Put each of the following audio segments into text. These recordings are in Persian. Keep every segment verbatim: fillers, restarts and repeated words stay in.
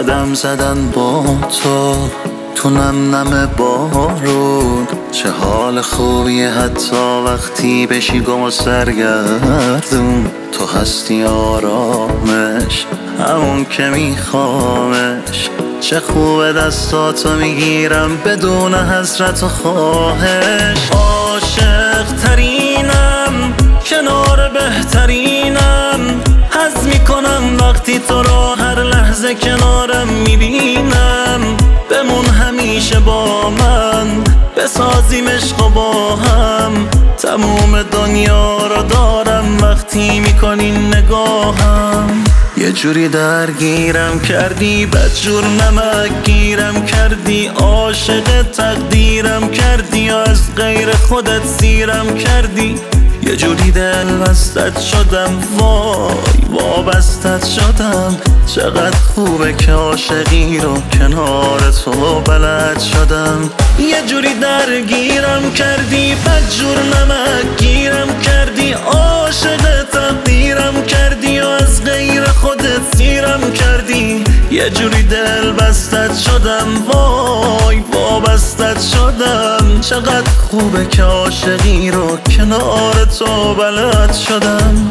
قدم زدن با تو تو نم نم بارون، چه حال خوبیه حتی وقتی بشی گم و سرگردون. تو هستی آرامش، همون که میخوامش. چه خوبه دستاتو میگیرم بدون حسرت و خواهش. عاشق ترینم، کنار بهترینم، حس میکنم وقتی تو رو هر لحظه کنارم میبینم. بمون همیشه با من، بسازیم عشق و با هم. تموم دنیا رو دارم وقتی میکنی نگاهم. یه جوری درگیرم کردی، بدجور نمک گیرم کردی. عاشق تقدیرم کردی، از غیر خودت سیرم کردی. یه جوری دل بستت شدم، وای وابستت شدم. چقدر خوبه که عاشقی رو کنار تو بلد شدم. یه جوری درگیرم کردی، بدجور نمک گیرم کردی. عاشق تقدیرم کردی و از غیر خودت سیرم کردی. یه جوری دل بستت شدم، وای وابستت شدم. چقدر خوبه که عاشقی رو کنار تو بلد شدم.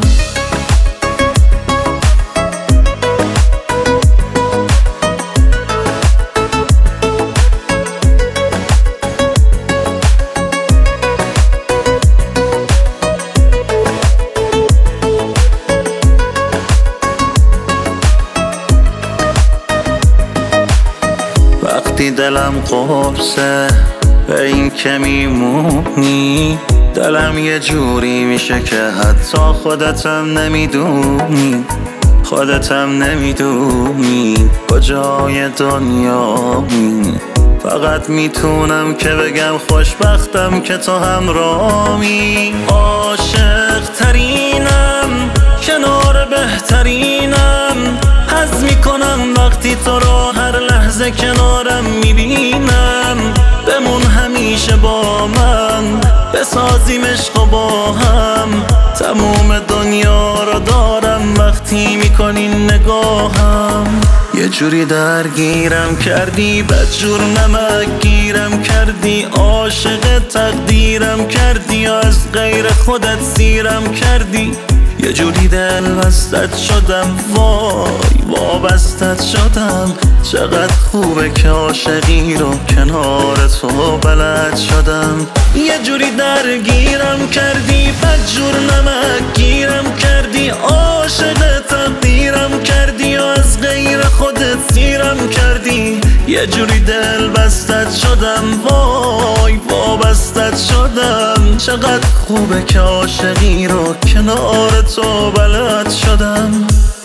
وقتی دلم قرصه به این که میمونی، دلم یه جوری میشه که حتی خودتم نمیدونی. خودتم نمیدونی کجای دنیامی. فقط میتونم که بگم خوشبختم که تو همراهی. عاشق ترینم، کنار بهترینم، حس میکنم وقتی تو رو هر لحظه کنارم میبینم. بمون همیشه با من، بسازیم عشق و با هم. تموم دنیا رو دارم وقتی میکنی نگاهم. یه جوری درگیرم کردی، بدجور نمک گیرم کردی. عاشق تقدیرم کردی، از غیر خودت سیرم کردی. یه جوری دل بستت شدم، وای وابستت شدم. چقدر خوبه که عاشقی رو کنار تو بلد شدم. یه جوری درگیرم کردی، بدجور نمک گیرم کردی. عاشق تقدیرم کردی و از غیر خودت سیرم کردی. یه جوری دل بستت شدم، وای وابستت شدم. چقدر خوبه که عاشقی رو کنار تو بلد شدم.